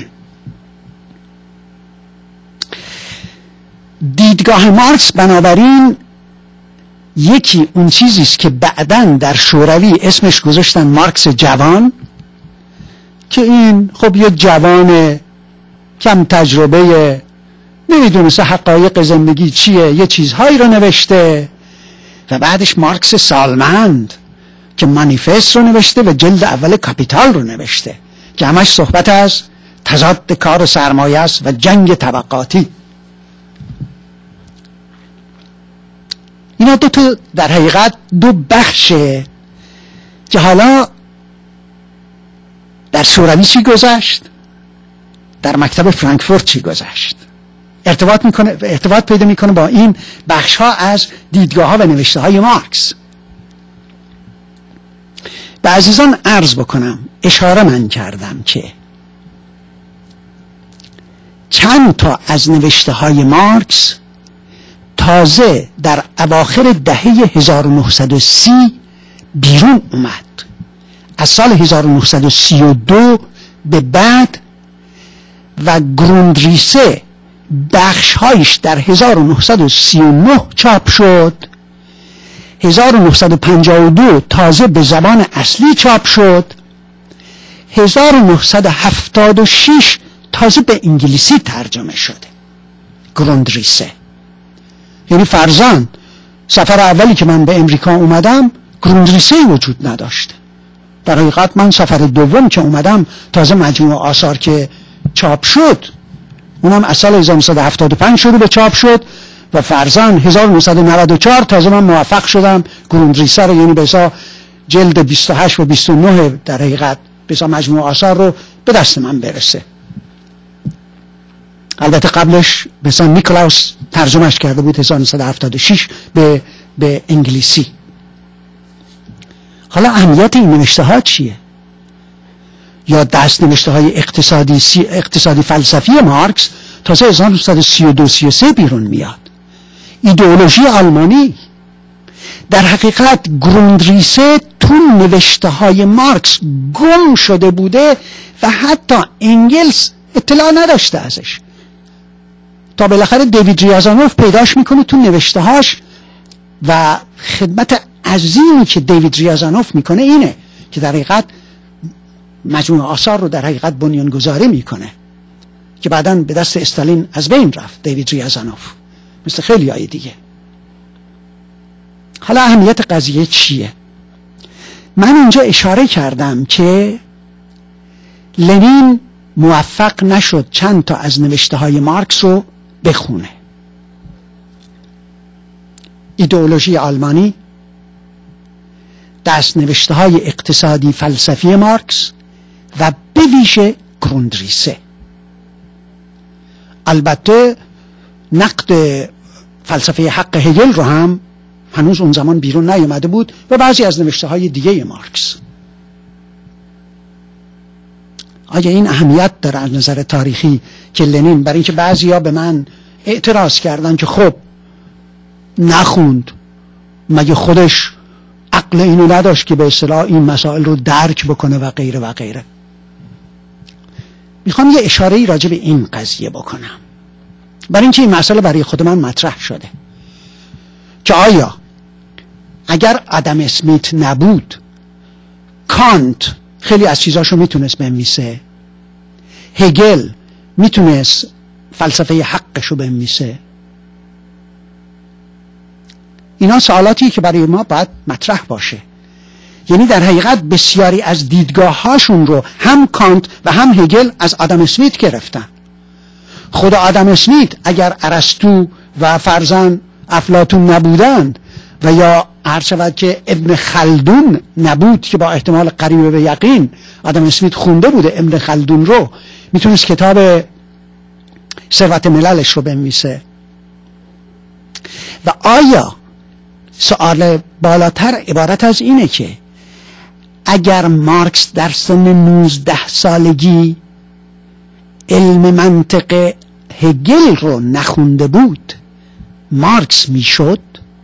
دیدگاه مارکس بنابراین یکی اون چیزیست که بعداً در شوروی اسمش گذاشتن مارکس جوان، که این خب یه جوان کم تجربه نمیدونسته حقایق زندگی چیه، یه چیزهایی رو نوشته، و بعدش مارکس سالمند که مانیفست رو نوشته و جلد اول کاپیتال رو نوشته که همش صحبت از تضاد کار و سرمایه است و جنگ طبقاتی. اینا در حقیقت دو بخشه که حالا در شوروی چی گذشت، در مکتب فرانکفورت چی گذشت، ارتباط پیدا میکنه با این بخش ها از دیدگاه ها و نوشته های مارکس. به عزیزان عرض بکنم، اشاره من کردم که چند تا از نوشته های مارکس تازه در اواخر دهه 1930 بیرون اومد. از سال 1932 به بعد و گروندریسه بخشهایش در 1939 چاپ شد، 1952 تازه به زبان اصلی چاپ شد، 1976 تازه به انگلیسی ترجمه شده. گروندریسه یعنی فرضاً سفر اولی که من به امریکا اومدم گروندریسه وجود نداشت. در حقیقت من سفر دوم که اومدم تازه مجموع آثار که چاپ شد اونم از سال 1975 شروع به چاپ شد و فرضاً 1994 تازه من موفق شدم گروندریسه رو، یعنی بسا جلد 28 و 29 در حقیقت بسا مجموع آثار رو به دست من برسه. البته قبلش بسا نیکلاوس ترجمهش کرده بود 1976 به انگلیسی. حالا اهمیت این نوشته ها چیه؟ یا دست نوشته های اقتصادی فلسفی مارکس تازه 1932-33 بیرون میاد. ایدئولوژی آلمانی در حقیقت گروندریسه تو نوشته های مارکس گم شده بوده و حتی انگلس اطلاع نداشته ازش، تا بالاخره دیوید ریازانوف پیداش میکنه تو نوشته هاش. و خدمت عظیمی که دیوید ریازانوف میکنه اینه که در حقیقت مجموع آثار رو در حقیقت بنیانگذاری میکنه که بعداً به دست استالین از بین رفت دیوید ریازانوف، مثل خیلی های دیگه. حالا اهمیت قضیه چیه؟ من اونجا اشاره کردم که لنین موفق نشد چند تا از نوشته های مارکس رو بخونه. ایدئولوژی آلمانی، دست نوشته های اقتصادی فلسفی مارکس و به ویژه گروندریسه. البته نقد فلسفه حق هگل رو هم هنوز اون زمان بیرون نیامده بود و بعضی از نوشته های دیگه مارکس. آیا این اهمیت داره از نظر تاریخی که لنین، برای اینکه بعضیا به من اعتراض کردن که خب نخوند، مگه خودش عقل اینو نداشت که به اصطلاح این مسائل رو درک بکنه و غیره و غیره. میخوام یه اشاره‌ای راجع به این قضیه بکنم، برای اینکه این مسئله برای خود من مطرح شده که آیا اگر آدم اسمیت نبود کانت خیلی از چیزاشو میتونست بنویسه، هگل میتونست فلسفه حقشو بنویسه. اینا سوالاتی که برای ما باید مطرح باشه. یعنی در حقیقت بسیاری از دیدگاه هاشون رو هم کانت و هم هگل از آدم اسمیت گرفتن. خود آدم اسمیت اگر ارسطو و فرزن افلاطون نبودن و یا عرض شود که ابن خلدون نبود که با احتمال قریب به یقین آدم اسمیت خونده بوده ابن خلدون رو، میتونست کتاب ثروت مللش رو بنویسه. و آیا سوال بالاتر عبارت از اینه که اگر مارکس در سن 19 سالگی علم منطق هگل رو نخونده بود مارکس میشد؟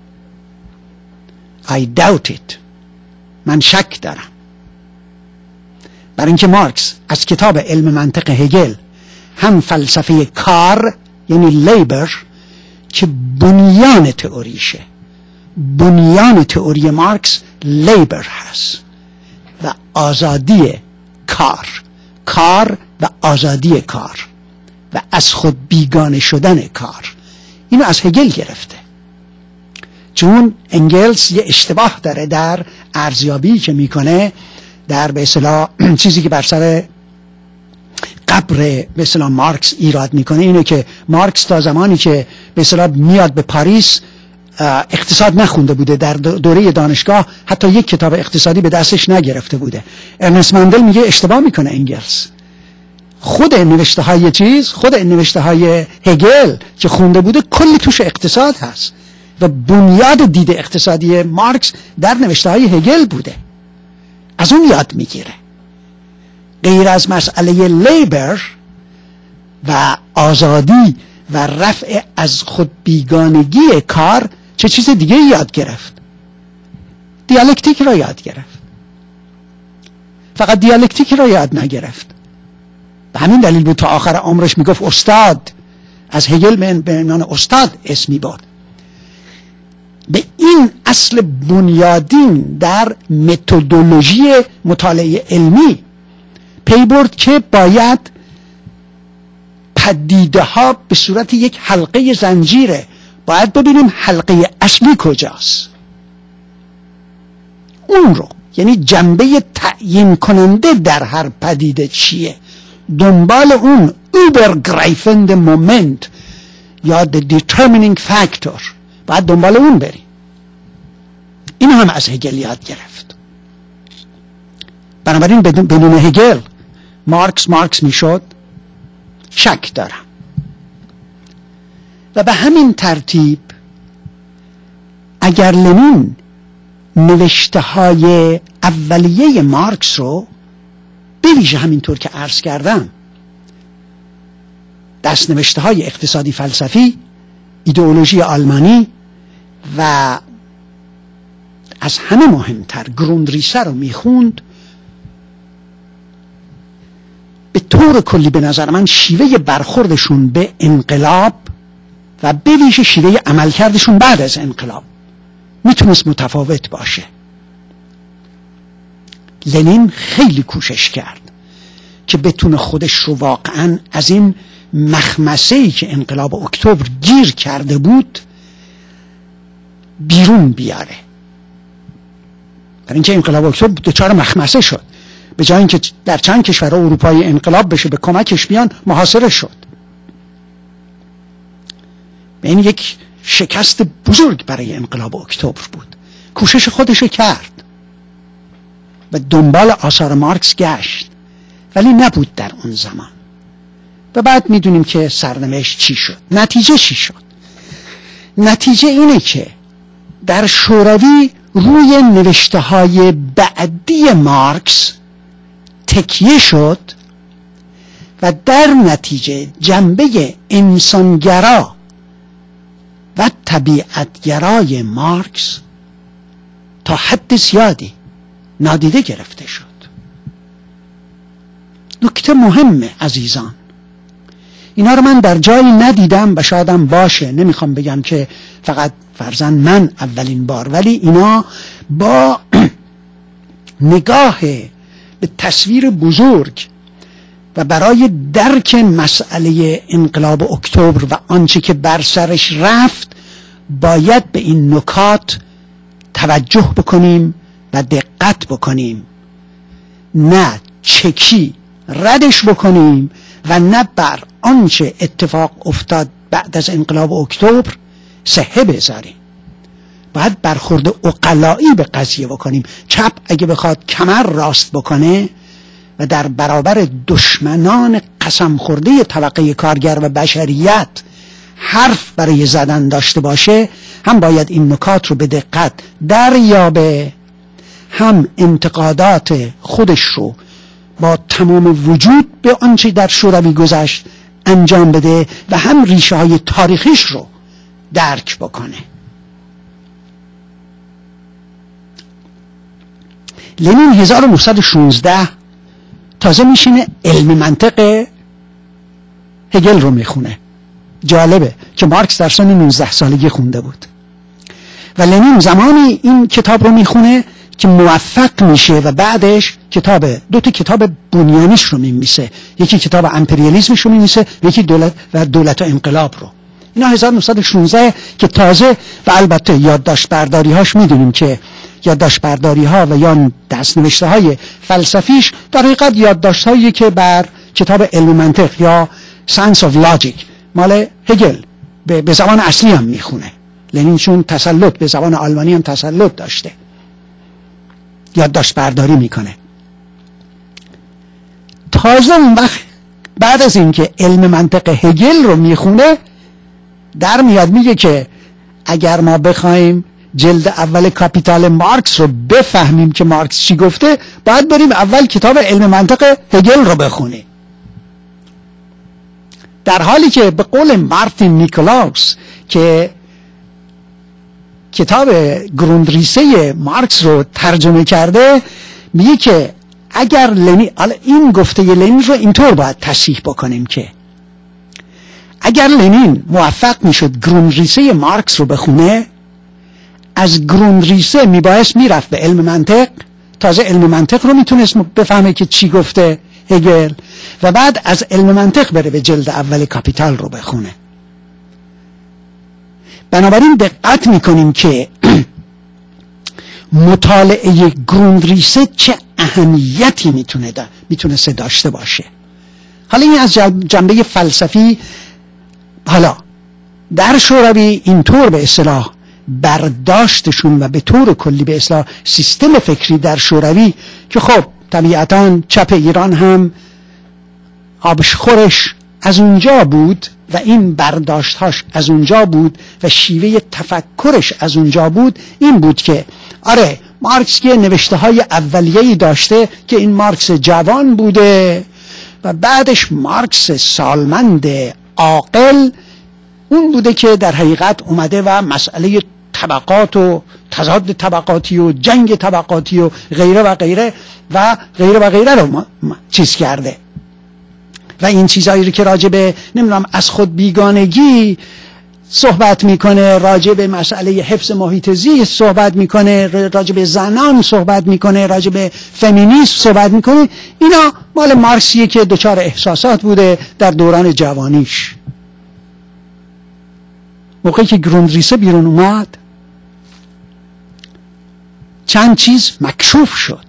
I doubt it. من شک دارم. برای اینکه مارکس از کتاب علم منطق هگل هم فلسفه کار یعنی لیبر که بنیان تئوریشه، بنیان تئوری مارکس لیبر هست و آزادی کار و آزادی کار و از خود بیگانه شدن کار، اینو از هگل گرفته. چون انگلس یه اشتباه داره در ارزیابی که میکنه در به اصطلاح چیزی که بر سر قبر به اصطلاح مارکس ایراد میکنه اینه که مارکس تا زمانی که به اصطلاح میاد به پاریس اقتصاد نخونده بوده، در دوره دانشگاه حتی یک کتاب اقتصادی به دستش نگرفته بوده. ارنست مندل میگه اشتباه میکنه انگلس. خود نوشته های هگل که خونده بوده کلی توش اقتصاد هست و بنیاد دید اقتصادی مارکس در نوشته های هگل بوده، از اون یاد میگیره. غیر از مسئله لیبر و آزادی و رفع از خود بیگانگی کار چه چیز دیگه یاد گرفت؟ دیالکتیک را یاد گرفت. فقط دیالکتیک را یاد نگرفت. به همین دلیل بود تا آخر عمرش میگفت استاد، از هگل به عنوان استاد اسم میبرد. به این اصل بنیادین در متدولوژی مطالعه علمی پی برد که باید پدیده ها به صورت یک حلقه زنجیره، باید ببینیم حلقه اصلی کجاست، اون رو یعنی جنبه تعیین کننده در هر پدیده چیه، دنبال اون übergreifende moment یا the determining factor باید دنبال اون بریم. این هم از هگل یاد گرفت. بنابراین بدون هگل مارکس میشد؟ شک دارم. و به همین ترتیب اگر لنین نوشته های اولیه مارکس رو به ویژه همینطور که عرض کردم دست نوشته های اقتصادی فلسفی، ایدئولوژی آلمانی و از همه مهمتر گروندریسه رو میخوند، به طور کلی به نظر من شیوه برخوردشون به انقلاب و به ویژه شیوه عملکردشون بعد از انقلاب میتونست متفاوت باشه. لنین خیلی کوشش کرد که بتونه خودش رو واقعا از این مخمسه‌ای که انقلاب اکتبر گیر کرده بود بیرون بیاره. برای اینکه انقلاب اکتبر دچار مخمسه شد، به جای اینکه در چند کشور اروپایی انقلاب بشه به کمکش بیان محاصره شد. این یک شکست بزرگ برای انقلاب اکتبر بود. کوشش خودش کرد و دنبال آثار مارکس گشت ولی نبود در اون زمان. و بعد میدونیم که سرنوشت چی شد. نتیجه چی شد؟ نتیجه اینه که در شوروی روی نوشته های بعدی مارکس تکیه شد و در نتیجه جنبه انسانگرا و طبیعتگرای مارکس تا حد زیادی نادیده گرفته شد. نکته مهمه عزیزان، اینا رو من در جایی ندیدم و شایدم باشه، نمیخوام بگم که فقط فرضاً من اولین بار، ولی اینا با نگاه به تصویر بزرگ و برای درک مسئله انقلاب اکتبر و آنچه که بر سرش رفت باید به این نکات توجه بکنیم و دقت بکنیم، نه چکی ردش بکنیم و نه بر آنچه اتفاق افتاد بعد از انقلاب اکتبر صحه بذاریم. باید برخورد عقلایی به قضیه بکنیم. چپ اگه بخواد کمر راست بکنه و در برابر دشمنان قسم خورده طبقه کارگر و بشریت حرف برای زدن داشته باشه، هم باید این نکات رو به دقت دریابه، هم انتقادات خودش رو با تمام وجود به آنچه در شوروی گذشت انجام بده و هم ریشه های تاریخیش رو درک بکنه. لنین 1916 تازه میشینه علم منطق هگل رو میخونه. جالبه که مارکس در سن 19 سالگی خونده بود و لنین زمانی این کتاب رو میخونه که موفق میشه و بعدش دو تا کتاب بنیانیش رو میمیسه. یکی کتاب امپریالیسمش رو میمیسه، یکی دولت و انقلاب رو. اینا 1916 که تازه، و البته یادداشت برداری هاش میدونیم که یادداشت برداری ها و یا دستنوشته های فلسفیش در حقیقت یادداشت هایی که بر کتاب علم منطق یا Science of Logic مال هگل به زبان اصلی هم میخونه. لنین چون تسلط به زبان آلمانی هم تسلط داشته، یادداشت برداری میکنه. تازه اون وقت بعد از اینکه علم منطق هگل رو میخونه در میاد میگه که اگر ما بخوایم جلد اول کاپیتال مارکس رو بفهمیم که مارکس چی گفته، باید بریم اول کتاب علم منطق هگل رو بخونیم. در حالی که به قول مارتین نیکولاوس که کتاب گروندریسه مارکس رو ترجمه کرده، میگه که اگر لنین، این گفته لنین رو اینطور باید تصحیح بکنیم که اگر لنین موفق میشد گروندریسه مارکس رو بخونه، از گروندریسه میبایست میرفت به علم منطق، تازه علم منطق رو میتونست بفهمه که چی گفته هگل، و بعد از علم منطق بره به جلد اول کاپیتال رو بخونه. بنابراین دقت میکنیم که مطالعه گروندریسه چه اهمیتی میتونسته داشته باشه. حالا این از جنبه فلسفی. حالا در شوروی اینطور به اصطلاح برداشتشون و به طور کلی به اصطلاح سیستم فکری در شوروی که خب طبیعتاً چپ ایران هم آبشخورش از اونجا بود و این برداشتهاش از اونجا بود و شیوه تفکرش از اونجا بود، این بود که آره مارکس که نوشته های اولیه‌ای داشته که این مارکس جوان بوده و بعدش مارکس سالمند عاقل اون بوده که در حقیقت اومده و مسئله طبقات و تضاد طبقاتی و جنگ طبقاتی و غیره و غیره و غیره و غیره رو چیز کرده و این چیزایی رو که راجبه نمیدونم از خود بیگانگی صحبت میکنه، راجب مسئله حفظ محیط زیست صحبت میکنه، راجب زنان صحبت میکنه، راجب فمینیسم صحبت میکنه. اینا مال مارکسیه که دچار احساسات بوده در دوران جوانیش. موقعی که گروندریسه بیرون اومد چند چیز مکشوف شد.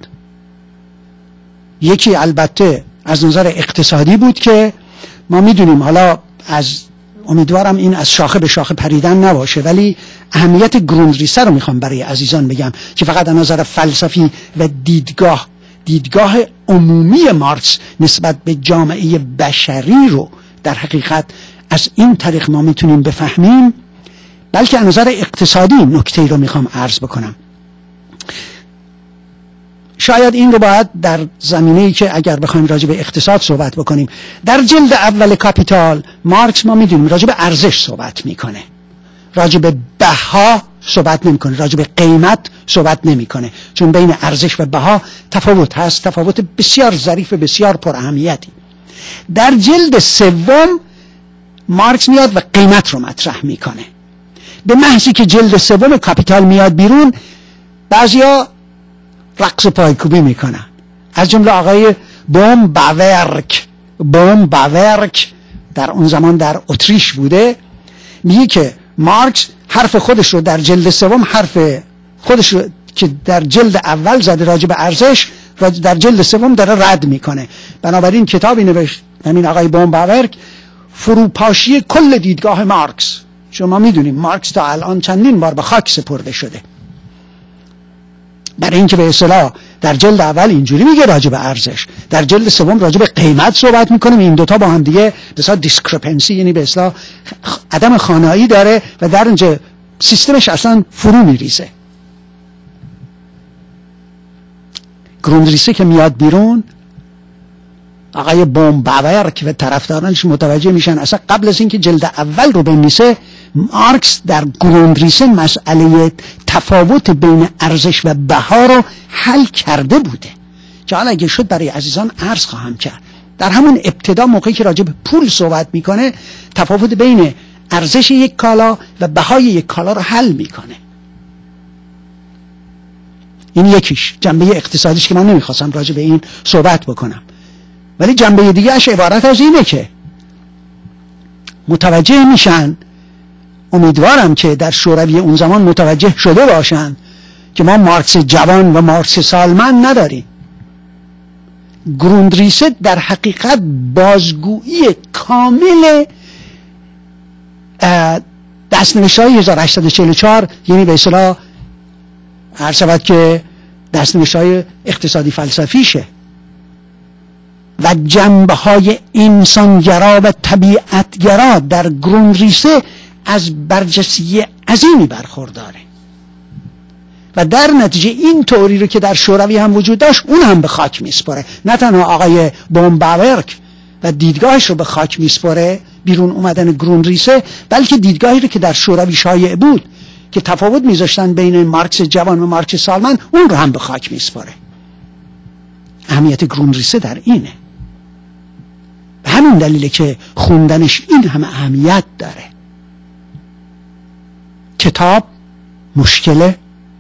یکی البته از نظر اقتصادی بود که ما میدونیم، حالا امیدوارم این از شاخه به شاخه پریدن نباشه، ولی اهمیت گروندریسه رو میخوام برای عزیزان بگم که فقط از نظر فلسفی و دیدگاه عمومی مارکس نسبت به جامعه بشری رو در حقیقت از این طریق ما میتونیم بفهمیم، بلکه از نظر اقتصادی نکته‌ای رو میخوام عرض بکنم. شاید این رو باید در زمینه‌ای که اگر بخوایم راجع به اقتصاد صحبت بکنیم، در جلد اول کاپیتال مارکس ما میدونیم راجع به ارزش صحبت میکنه، راجع به بها صحبت نمیکنه، راجع به قیمت صحبت نمیکنه، چون بین ارزش و بها تفاوت هست، تفاوت بسیار ظریف و بسیار پر اهمیتی. در جلد سوم مارکس میاد و قیمت رو مطرح میکنه. به محضی که جلد سوم کاپیتال میاد بیرون، بعضیا رقص پایکوبی میکنن، از جمله آقای بوم باورک در اون زمان در اتریش بوده، میگه که مارکس حرف خودش رو در جلد سوم، حرف خودش رو که در جلد اول زده راجع به ارزش، در جلد سوم داره رد میکنه. بنابراین کتابی نوشت همین آقای بوم باورک، فروپاشی کل دیدگاه مارکس. شما میدونیم مارکس تا الان چندین بار به خاک سپرده شده، برای اینکه به اصطلاح در جلد اول اینجوری میگه راجع به ارزش، در جلد سوم راجع به قیمت صحبت میکنه. این دوتا با هم دیگه به اصطلاح دیسکرپنسی، یعنی به اصطلاح عدم خانایی داره و در اینجا سیستمش اصلا فرو میریزه. گروندریسه که میاد بیرون، آقای بوم باورک و طرفدارانش متوجه میشن اصلا قبل از اینکه جلد اول رو بنویسه، مارکس در گروندریسه مسئله تفاوت بین ارزش و بها رو حل کرده بوده، که حالا اگه شد برای عزیزان عرض خواهم کرد. در همون ابتدا موقعی که راجع به پول صحبت میکنه، تفاوت بین ارزش یک کالا و بهای یک کالا رو حل میکنه. این یکیش جنبه اقتصادیش که من نمیخواستم راجع به این صحبت بکنم، ولی جنبه دیگه اش عبارت از اینه که متوجه میشن، امیدوارم که در شوروی اون زمان متوجه شده باشن که ما مارکس جوان و مارکس سالمن نداریم. گروندریسه در حقیقت بازگویی کامل دستنوشت‌های 1844، یعنی به اصطلاح هر شود که دستنوشت‌های اقتصادی فلسفیشه و جنبه‌های انسانگرا و طبیعتگرا در گروندریسه از برجسته عظیمی برخورداره و در نتیجه این تئوری رو که در شوروی هم وجود داشت اون هم به خاک میسپاره. نه تنها آقای بوم باورک و دیدگاهش رو به خاک میسپاره، بیرون اومدن گروندریسه، بلکه دیدگاهی رو که در شوروی شایع بود که تفاوت میذاشتن بین مارکس جوان و مارکس سالمن، اون رو هم به خاک میسپاره. اهمیت گروندریسه در اینه، به همین دلیله که خوندنش این همه اهمیت داره. کتاب مشکله،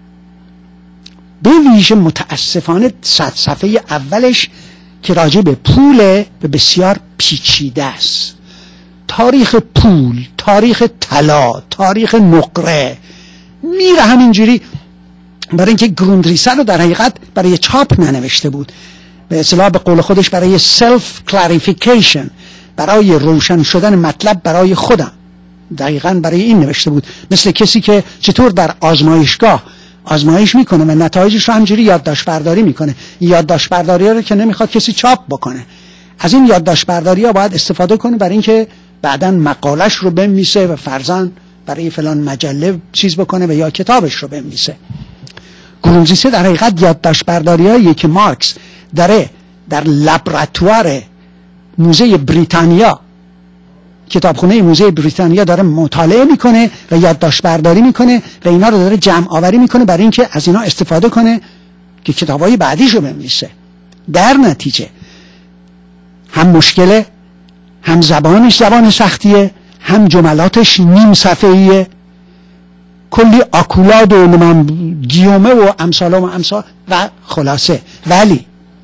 به ویژه متاسفانه 100 صفحه اولش که راجع به پوله و بسیار پیچیده است. تاریخ پول، تاریخ طلا، تاریخ نقره میره همینجوری، برای اینکه گروندریسه رو در حقیقت برای چاپ ننوشته بود، به اصطلاح به قول خودش برای سلف کلاریفیکیشن، برای روشن شدن مطلب برای خودم، دقیقاً برای این نوشته بود. مثل کسی که چطور در آزمایشگاه آزمایش میکنه و نتایجش رو همجوری یادداشت برداری میکنه. یادداشت برداری ها رو که نمیخواد کسی چاپ بکنه، از این یادداشت برداری ها باید استفاده کنه برای اینکه بعداً مقالش رو بنویسه و فرضاً برای فلان مجله چیز بکنه و یا کتابش رو بنویسه. گروندریسه در حقیقت یادداشت برداری هایی که مارکس داره در لابراتوار موزه بریتانیا، کتابخونه موزه بریتانیا داره مطالعه میکنه و یادداشت برداری میکنه و اینا رو داره جمع آوری میکنه برای اینکه از اینا استفاده کنه که کتابای بعدیش رو بنویسه. در نتیجه هم مشکله، هم زبانش زبان سختیه، هم جملاتش نیم صفحه‌ایه، کلی آکولاد و گیومه و امثال و خلاصه. ولی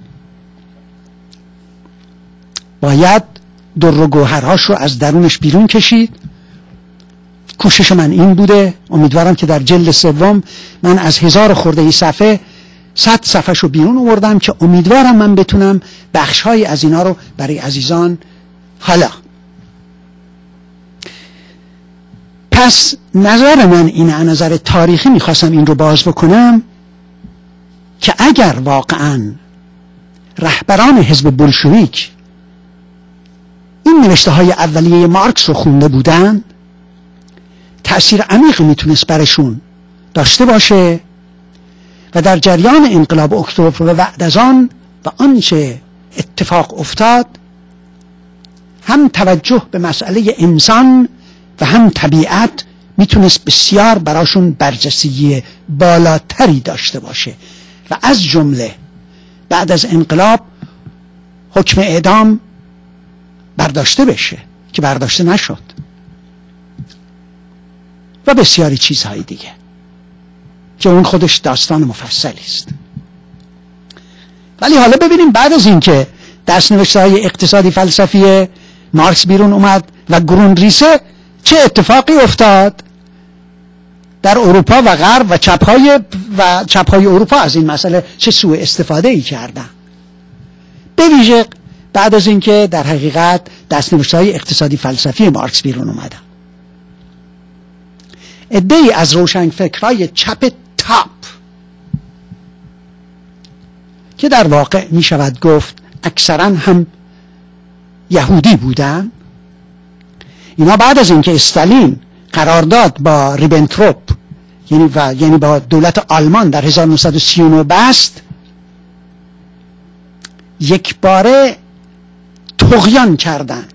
باید در و گوهرهاش رو از درونش بیرون کشید. کوشش من این بوده، امیدوارم که در جلد سوم من از 1000 خورده صفحه 100 صفحه رو بیرون آوردم که امیدوارم من بتونم بخش‌های از اینا رو برای عزیزان. حالا پس نظر من اینه، از نظر تاریخی میخواستم این رو باز بکنم که اگر واقعاً رهبران حزب بولشویک این نوشته های اولیه مارکس رو خونده بودن، تأثیر عمیقی میتونست برشون داشته باشه و در جریان انقلاب اکتبر و بعد از آن و آنچه اتفاق افتاد، هم توجه به مسئله انسان و هم طبیعت میتونست بسیار براشون برجسته بالاتری داشته باشه و از جمله بعد از انقلاب حکم اعدام برداشته بشه که برداشته نشد و بسیاری چیزهای دیگه که اون خودش داستان مفصلی است. ولی حالا ببینیم بعد از اینکه دست‌نوشته‌های اقتصادی فلسفی مارکس بیرون اومد و گروندریسه چه اتفاقی افتاد در اروپا و غرب و چپ‌های اروپا از این مسئله چه سوء استفاده‌ای کردن. به ویژه بعد از اینکه در حقیقت دست‌نوشته‌های اقتصادی فلسفی مارکس بیرون اومدن، عده‌ای از روشنفکرای چپ تاپ که در واقع می شود گفت اکثرا هم یهودی بودن، اینا بعد از اینکه استالین قرارداد با ریبنتروپ یعنی با دولت آلمان در 1939 بست، یک باره طغیان کردند،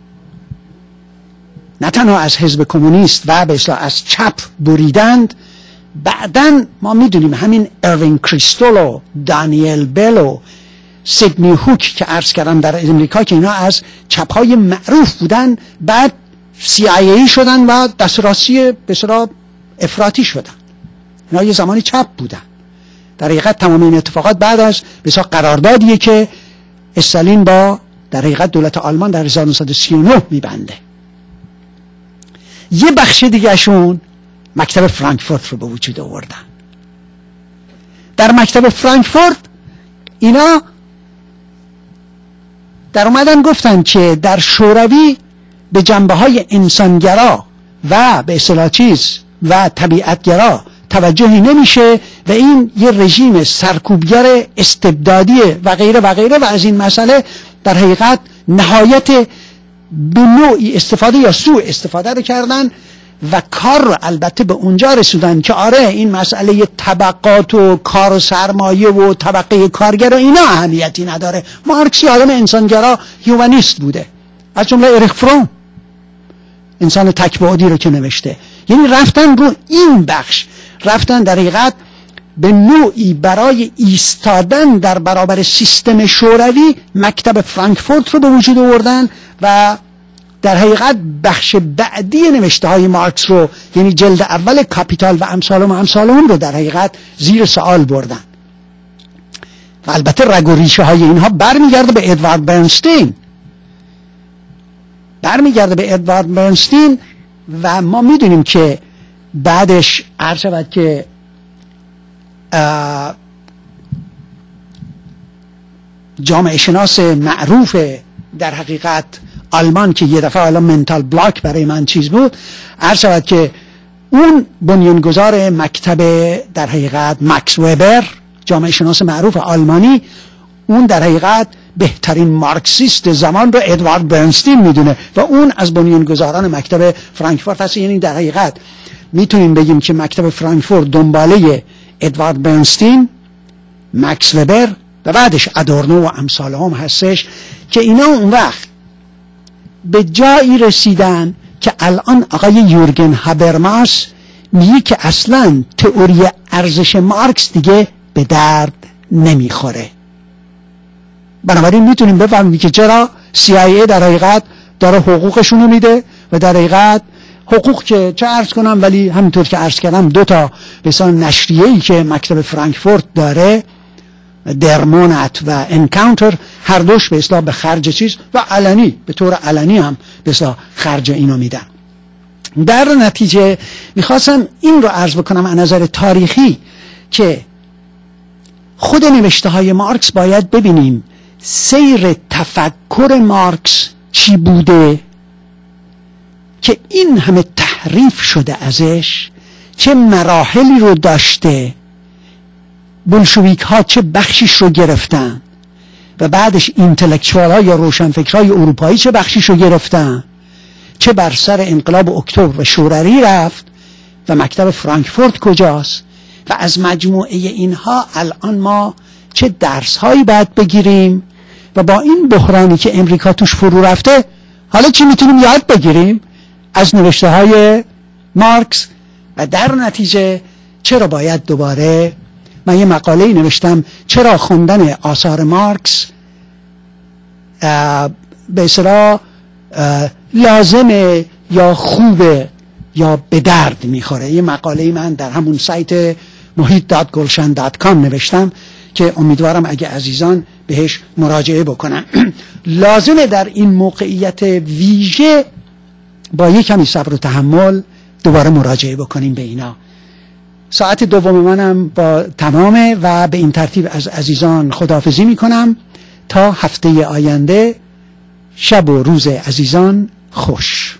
نه تنها از حزب کمونیست و به اصطلاح از چپ بریدند. بعدن ما میدونیم همین اروین کریستول و دانیل بل و سیدنی هوک که عرض کردم در امریکا که اینا از چپ‌های معروف بودن، بعد CIA شدن و دست راستی به اصطلاح افراطی شدن. اینا یه زمانی چپ بودن. در حقیقت تمام این اتفاقات بعد از به اصطلاح قراردادیه که استالین با در حقیقت دولت آلمان در 1939 میبنده. یه بخش دیگه شون مکتب فرانکفورت رو به وجود آوردن. در مکتب فرانکفورت اینا در اومدن گفتن که در شوروی به جنبه‌های انسانگرا و به اصطلاح و طبیعتگرا توجهی نمیشه و این یه رژیم سرکوبگر استبدادیه و غیره و غیره، و از این مسئله در حقیقت نهایت به نوعی استفاده یا سوء استفاده رو کردن و کار رو البته به اونجا رسوندن که آره این مسئله طبقات و کار و سرمایه و طبقه کارگر و اینا اهمیتی نداره. مارکس یه آدم انسانگرا هیومانیست بوده، از جمله اریک فروم انسان تک‌بعدی رو که نوشته. یعنی رفتن رو این بخش، رفتن در حقیقت به نوعی برای ایستادن در برابر سیستم شوروی مکتب فرانکفورت رو به وجود آوردن و در حقیقت بخش بعدی نوشته های مارکس رو، یعنی جلد اول کاپیتال و امثالهم رو در حقیقت زیر سوال بردن. و البته رگ و ریشه های اینها برمیگرده به ادوارد برنستین و ما میدونیم که بعدش عرض شود که جامعه شناس معروف در حقیقت آلمان که یه دفعه حالا منتال بلاک برای من چیز بود، عرض شود که اون بنیانگذار مکتب در حقیقت مکس وبر، جامعه شناس معروف آلمانی، اون در حقیقت بهترین مارکسیست زمان رو ادوارد برنستین میدونه و اون از بنیانگذاران مکتب فرانکفورت هست. یعنی در حقیقت میتونیم بگیم که مکتب فرانکفورت دنباله ادوارد برنستین، مکس وبر و بعدش ادورنو و امثالهم هستش که اینا اون وقت به جایی رسیدن که الان آقای یورگن هابرماس میگه که اصلا تئوری ارزش مارکس دیگه به درد نمیخوره. بنابراین میتونیم بفهمیم که چرا CIA در حقیقت داره حقوقشونو میده و در حقیقت حقوق که چه عرض کنم، ولی همینطور که عرض کردم دو تا مثلا نشریه‌ای که مکتب فرانکفورت داره، درمونت و انکاونتر، هر دوش به اصطلاح به خرج چیز و علنی، به طور علنی هم به اصطلاح خرج اینو میدن. در نتیجه میخواستم این رو عرض بکنم از نظر تاریخی که خود نوشته های مارکس باید ببینیم سیر تفکر مارکس چی بوده که این همه تحریف شده ازش، چه مراحلی رو داشته، بولشویک ها چه بخشیش رو گرفتن و بعدش اینتלקچوال ها یا روشنفکرهای اروپایی چه بخشیش رو گرفتن، چه بر سر انقلاب اکتبر و شوروی رفت و مکتب فرانکفورت کجاست و از مجموعه اینها الان ما چه درس هایی باید بگیریم و با این بحرانی که امریکا توش فرو رفته حالا چی میتونیم یاد بگیریم از نوشته های مارکس و در نتیجه چرا باید دوباره، من یه مقاله‌ای نوشتم چرا خوندن آثار مارکس به اصطلاح لازمه یا خوبه یا به درد میخوره. یه مقاله‌ای من در همون سایت mohit.gulshan.com نوشتم که امیدوارم اگه عزیزان بهش مراجعه بکنن. لازمه در این موقعیت ویژه با یک کمی صبر و تحمل دوباره مراجعه بکنیم به اینا. ساعت دوم منم با تمامه و به این ترتیب از عزیزان خداحافظی میکنم تا هفته آینده. شب و روز عزیزان خوش.